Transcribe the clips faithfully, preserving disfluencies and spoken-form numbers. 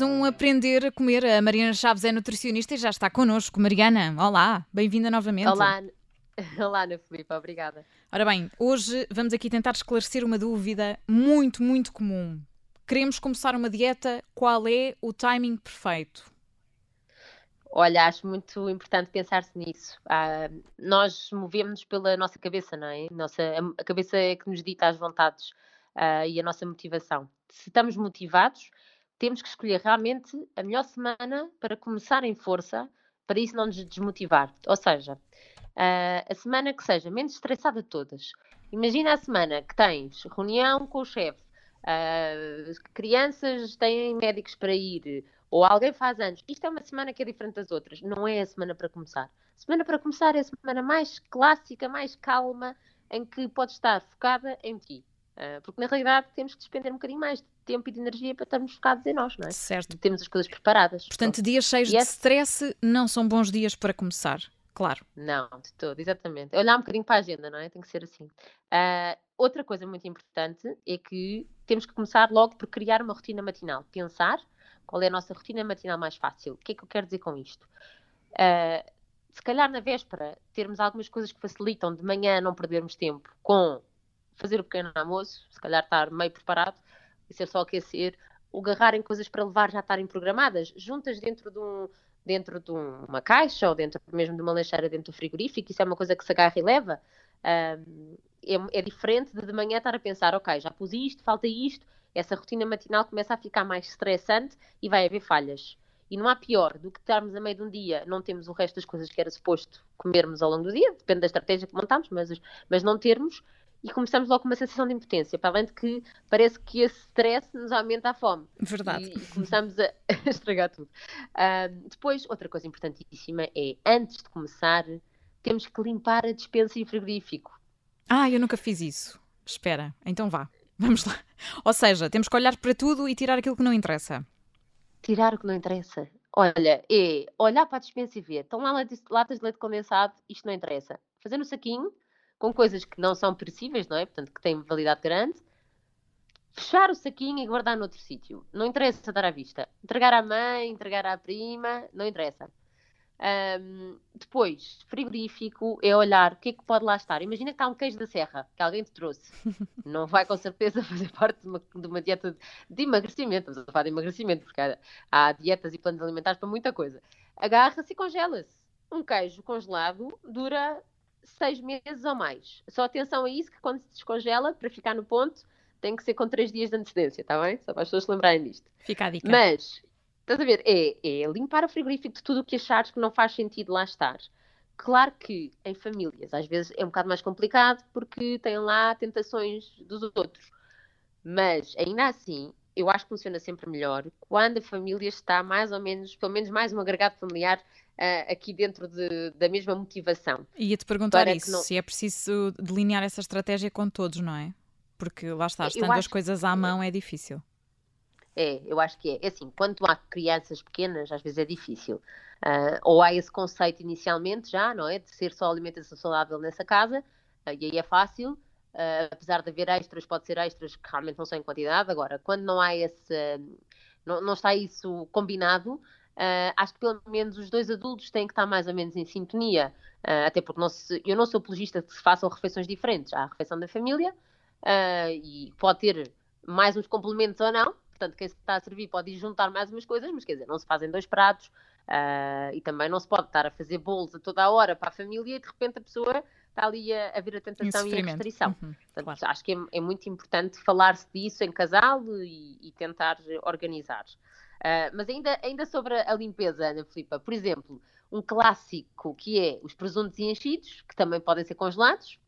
um aprender a comer. A Mariana Chaves é nutricionista e já está connosco. Mariana, olá, bem-vinda novamente. Olá, olá Ana Filipe, obrigada. Ora bem, hoje vamos aqui tentar esclarecer uma dúvida muito, muito comum. Queremos começar uma dieta, qual é o timing perfeito? Olha, acho muito importante pensar-se nisso. Ah, nós movemos pela nossa cabeça, não é? Nossa, a cabeça é que nos dita as vontades ah, e a nossa motivação. Se estamos motivados, temos que escolher realmente a melhor semana para começar em força, para isso não nos desmotivar. Ou seja, ah, a semana que seja menos estressada de todas. Imagina a semana que tens reunião com o chefe, ah, crianças têm médicos para ir, ou alguém faz anos. Isto é uma semana que é diferente das outras. Não é a semana para começar. A semana para começar é a semana mais clássica, mais calma, em que podes estar focada em ti. Uh, porque, na realidade, temos que despender um bocadinho mais de tempo e de energia para estarmos focados em nós, não é? Certo. Temos as coisas preparadas. Portanto, Pronto. dias cheios E de esse... stress não são bons dias para começar, claro. Não, de todo, exatamente. É olhar um bocadinho para a agenda, não é? Tem que ser assim. Uh, outra coisa muito importante é que temos que começar logo por criar uma rotina matinal. Pensar qual é a nossa rotina matinal mais fácil. O que é que eu quero dizer com isto? Uh, se calhar na véspera termos algumas coisas que facilitam de manhã não perdermos tempo com fazer o pequeno almoço, se calhar estar meio preparado, isso é só aquecer, o agarrar em coisas para levar já estarem programadas, juntas dentro de, um, dentro de uma caixa ou dentro mesmo de uma lancheira dentro do frigorífico, isso é uma coisa que se agarra e leva. Uh, é, é diferente de de manhã estar a pensar, ok, já pus isto, falta isto. Essa rotina matinal começa a ficar mais estressante e vai haver falhas. E não há pior do que estarmos a meio de um dia, não temos o resto das coisas que era suposto comermos ao longo do dia, depende da estratégia que montamos, mas, mas não termos, e começamos logo com uma sensação de impotência, para além de que parece que esse stress nos aumenta a fome. Verdade. E, e começamos a estragar tudo. Uh, depois, outra coisa importantíssima é, antes de começar, temos que limpar a despensa e o frigorífico. Ah, eu nunca fiz isso. Espera, então vá. Vamos lá. Ou seja, temos que olhar para tudo e tirar aquilo que não interessa. Tirar o que não interessa? Olha, é olhar para a despensa e ver. Estão lá latas de leite condensado, isto não interessa. Fazer no saquinho, com coisas que não são perecíveis, não é? Portanto, que têm validade grande. Fechar o saquinho e guardar noutro sítio. Não interessa dar à vista. Entregar à mãe, entregar à prima, não interessa. Um, depois, frigorífico é olhar o que é que pode lá estar. Imagina que está um queijo da serra que alguém te trouxe. Não vai com certeza fazer parte de uma, de uma dieta de, de emagrecimento. Estamos a falar de emagrecimento, porque há, há dietas e planos alimentares para muita coisa. Agarra-se e congela-se. Um queijo congelado dura seis meses ou mais. Só atenção a isso, que quando se descongela, para ficar no ponto, tem que ser com três dias de antecedência, está bem? Só para as pessoas se lembrarem disto. Fica a dica. Mas... Estás a ver? É, é limpar o frigorífico de tudo o que achares que não faz sentido lá estar. Claro que em famílias às vezes é um bocado mais complicado porque têm lá tentações dos outros. Mas ainda assim, eu acho que funciona sempre melhor quando a família está mais ou menos, pelo menos mais um agregado familiar uh, aqui dentro de, da mesma motivação. Ia-te perguntar Para isso, não... se é preciso delinear essa estratégia com todos, não é? Porque lá está, estando acho... as coisas à mão é difícil. É, eu acho que é. É assim, quando há crianças pequenas, às vezes é difícil. Uh, ou há esse conceito inicialmente já, não é? De ser só alimentação saudável nessa casa, uh, e aí é fácil. Uh, apesar de haver extras, pode ser extras que realmente não são em quantidade. Agora, quando não há esse... Uh, não, não está isso combinado, uh, acho que pelo menos os dois adultos têm que estar mais ou menos em sintonia. Uh, até porque não se, eu não sou apologista de que se façam refeições diferentes. Há a refeição da família, uh, e pode ter mais uns complementos ou não. Portanto, quem se está a servir pode ir juntar mais umas coisas, mas quer dizer, não se fazem dois pratos uh, e também não se pode estar a fazer bolos a toda a hora para a família e de repente a pessoa está ali a, a vir a tentação e a restrição. Uhum, Portanto, claro. Acho que é, é muito importante falar-se disso em casal e, e tentar organizar. Uh, mas ainda, ainda sobre a limpeza, Ana Filipa, por exemplo, um clássico que é os presuntos e enchidos, que também podem ser congelados,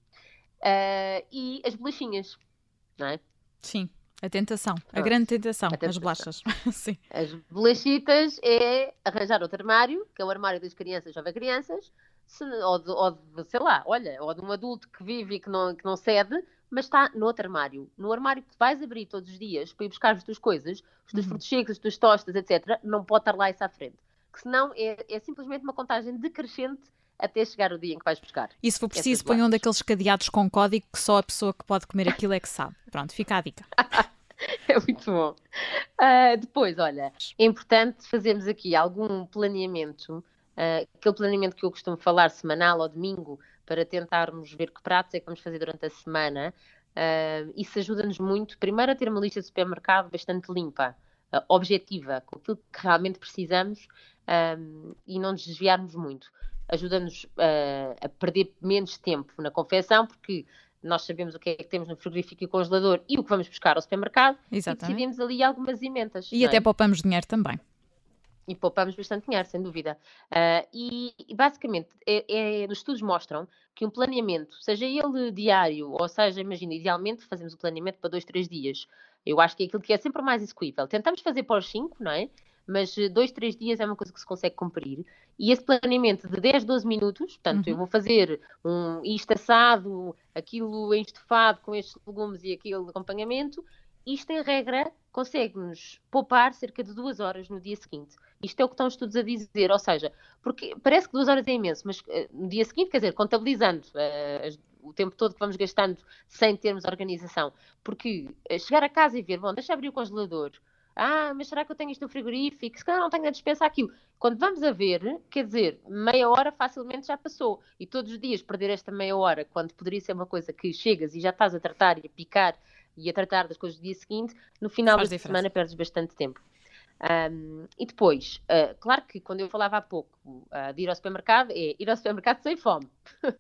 uh, e as bolachinhas, não é? Sim. A tentação, a grande tentação, tentação. As bolachas. Sim. As bolachitas é arranjar outro armário, que é o armário das crianças, jovem crianças, se, ou, de, ou de, sei lá, olha, ou de um adulto que vive e que não, que não cede, mas está no outro armário. No armário que vais abrir todos os dias para ir buscar as tuas coisas, os teus uhum. frutos secos, as tuas tostas, etcétera, não pode estar lá isso à frente. Que senão é, é simplesmente uma contagem decrescente até chegar o dia em que vais buscar. E se for preciso, ponham um daqueles cadeados com código que só a pessoa que pode comer aquilo é que sabe. Pronto, fica a dica. É muito bom. Uh, depois, olha, é importante fazermos aqui algum planeamento, uh, aquele planeamento que eu costumo falar semanal ou domingo, para tentarmos ver que pratos é que vamos fazer durante a semana. Uh, isso ajuda-nos muito, primeiro, a ter uma lista de supermercado bastante limpa, uh, objetiva, com aquilo que realmente precisamos, um, e não nos desviarmos muito. Ajuda-nos uh, a perder menos tempo na confecção, porque nós sabemos o que é que temos no frigorífico e congelador e o que vamos buscar ao supermercado. Exatamente. E decidimos ali algumas emendas. E até é? poupamos dinheiro também. E poupamos bastante dinheiro, sem dúvida. Uh, e, e, basicamente, é, é, os estudos mostram que um planeamento, seja ele diário, ou seja, imagina, idealmente fazemos o planeamento para dois, três dias. Eu acho que é aquilo que é sempre mais execuível. Tentamos fazer para os cinco, não é? Mas dois, três dias é uma coisa que se consegue cumprir. E esse planeamento de dez, doze minutos, portanto, uhum. eu vou fazer um isto assado, aquilo estofado com estes legumes e aquele acompanhamento, isto, em regra, consegue-nos poupar cerca de duas horas no dia seguinte. Isto é o que estão os estudos a dizer, ou seja, porque parece que duas horas é imenso, mas uh, no dia seguinte, quer dizer, contabilizando uh, o tempo todo que vamos gastando sem termos organização, porque uh, chegar a casa e ver, bom, deixa abrir o congelador, ah, mas será que eu tenho isto no frigorífico? Se calhar não tenho a dispensa aquilo. Quando vamos a ver, quer dizer, meia hora facilmente já passou. E todos os dias perder esta meia hora, quando poderia ser uma coisa que chegas e já estás a tratar e a picar e a tratar das coisas do dia seguinte, no final da semana perdes bastante tempo. Um, e depois, uh, claro que quando eu falava há pouco uh, de ir ao supermercado, é ir ao supermercado sem fome.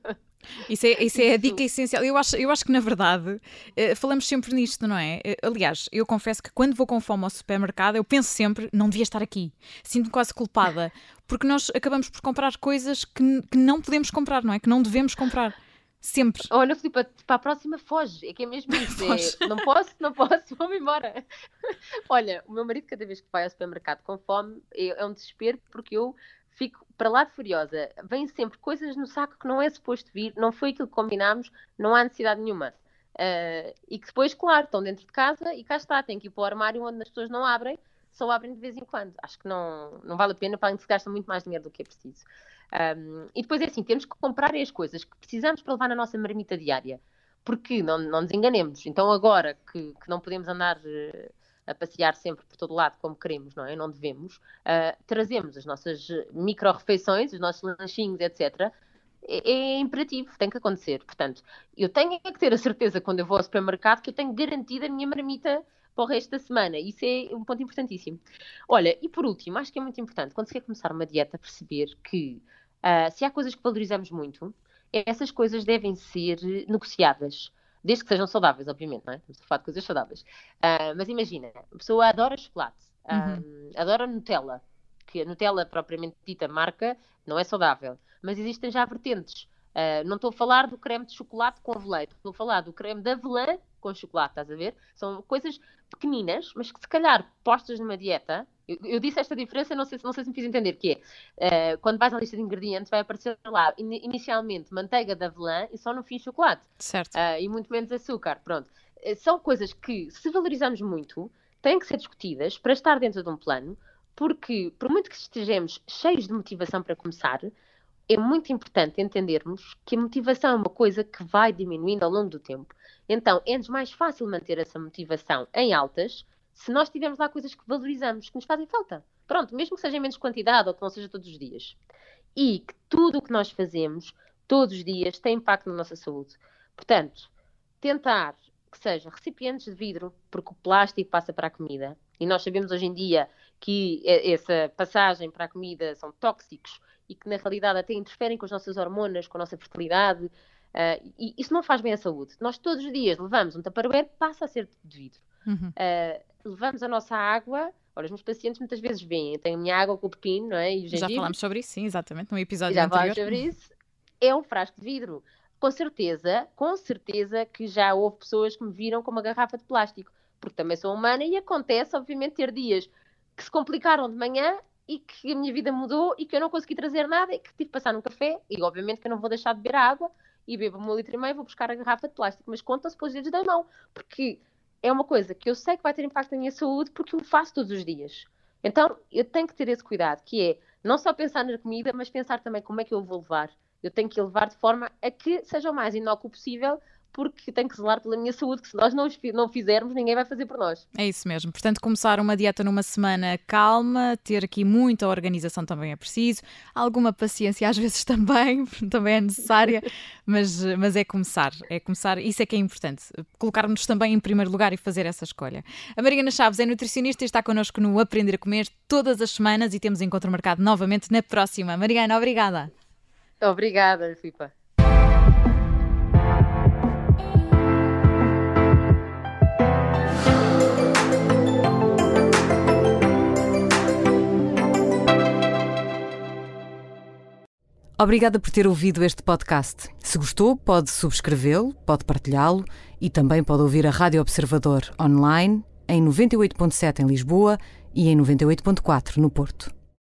Isso é, isso é a dica essencial. Eu acho, eu acho que, na verdade, uh, falamos sempre nisto, não é? Uh, aliás, eu confesso que quando vou com fome ao supermercado, eu penso sempre, não devia estar aqui. Sinto-me quase culpada, porque nós acabamos por comprar coisas que, que não podemos comprar, não é? Que não devemos comprar. Sempre. Olha, Filipe, para a próxima foge. É que é mesmo isso. É, não posso, não posso, vou-me embora. Olha, o meu marido, cada vez que vai ao supermercado com fome, é, é um desespero, porque eu fico para lá de furiosa. Vêm sempre coisas no saco que não é suposto vir, não foi aquilo que combinámos, não há necessidade nenhuma. Uh, e que depois, claro, estão dentro de casa e cá está, tem que ir para o armário onde as pessoas não abrem, só abrem de vez em quando. Acho que não, não vale a pena, para além que se gasta muito mais dinheiro do que é preciso. Um, e depois é assim, temos que comprar as coisas que precisamos para levar na nossa marmita diária, porque não, não nos enganemos. Então agora que, que não podemos andar uh, a passear sempre por todo lado como queremos, não é? Não devemos, uh, trazemos as nossas micro-refeições, os nossos lanchinhos, etcétera. É, é imperativo, tem que acontecer. Portanto, eu tenho que ter a certeza quando eu vou ao supermercado que eu tenho garantida a minha marmita para o resto da semana. Isso é um ponto importantíssimo. Olha, e por último, acho que é muito importante, quando se quer começar uma dieta, perceber que Uh, se há coisas que valorizamos muito, essas coisas devem ser negociadas, desde que sejam saudáveis, obviamente, não é? Estamos a falar de coisas saudáveis. Uh, mas imagina, a pessoa adora chocolate, uhum. uh, adora Nutella, que a Nutella, propriamente dita marca, não é saudável, mas existem já vertentes. Uh, não estou a falar do creme de chocolate com avelã, estou a falar do creme de avelã com chocolate, estás a ver? São coisas pequeninas, mas que se calhar postas numa dieta. Eu, eu disse esta diferença, não sei, não sei se me fiz entender, que é, uh, quando vais à lista de ingredientes, vai aparecer lá, in, inicialmente, manteiga de avelã e só no fim chocolate. Certo. Uh, e muito menos açúcar, pronto. Uh, são coisas que, se valorizamos muito, têm que ser discutidas para estar dentro de um plano, porque, por muito que estejamos cheios de motivação para começar, é muito importante entendermos que a motivação é uma coisa que vai diminuindo ao longo do tempo. Então, é-nos mais fácil manter essa motivação em altas se nós tivermos lá coisas que valorizamos, que nos fazem falta. Pronto, mesmo que seja em menos quantidade ou que não seja todos os dias. E que tudo o que nós fazemos, todos os dias, tem impacto na nossa saúde. Portanto, tentar que sejam recipientes de vidro, porque o plástico passa para a comida. E nós sabemos hoje em dia que essa passagem para a comida são tóxicos e que na realidade até interferem com as nossas hormonas, com a nossa fertilidade. Uh, e isso não faz bem à saúde. Nós todos os dias levamos um tupperware, passa a ser de vidro. Uhum. Uh, levamos a nossa água. Ora, os meus pacientes muitas vezes veem, eu tenho a minha água com o pepino, não é? E o gengibre. Já falámos sobre isso, sim, exatamente, no episódio já anterior. Já falámos sobre isso. É um frasco de vidro. Com certeza, com certeza que já houve pessoas que me viram com uma garrafa de plástico, porque também sou humana e acontece, obviamente, ter dias que se complicaram de manhã e que a minha vida mudou e que eu não consegui trazer nada e que tive que passar num café e, obviamente, que eu não vou deixar de beber a água e bebo um litro e meio e vou buscar a garrafa de plástico, mas contam-se pelos dedos da mão, porque é uma coisa que eu sei que vai ter impacto na minha saúde porque eu faço todos os dias. Então, eu tenho que ter esse cuidado, que é não só pensar na comida, mas pensar também como é que eu vou levar. Eu tenho que levar de forma a que seja o mais inócuo possível, porque tenho que zelar pela minha saúde, que se nós não, não fizermos, ninguém vai fazer por nós. É isso mesmo. Portanto, começar uma dieta numa semana calma, ter aqui muita organização também é preciso, alguma paciência às vezes também, também é necessária, mas, mas é começar, é começar, isso é que é importante, colocar-nos também em primeiro lugar e fazer essa escolha. A Mariana Chaves é nutricionista e está connosco no Aprender a Comer todas as semanas e temos encontro marcado novamente na próxima. Mariana, obrigada. Obrigada, Filipa. Obrigada por ter ouvido este podcast. Se gostou, pode subscrevê-lo, pode partilhá-lo e também pode ouvir a Rádio Observador online em noventa e oito ponto sete em Lisboa e em noventa e oito ponto quatro no Porto.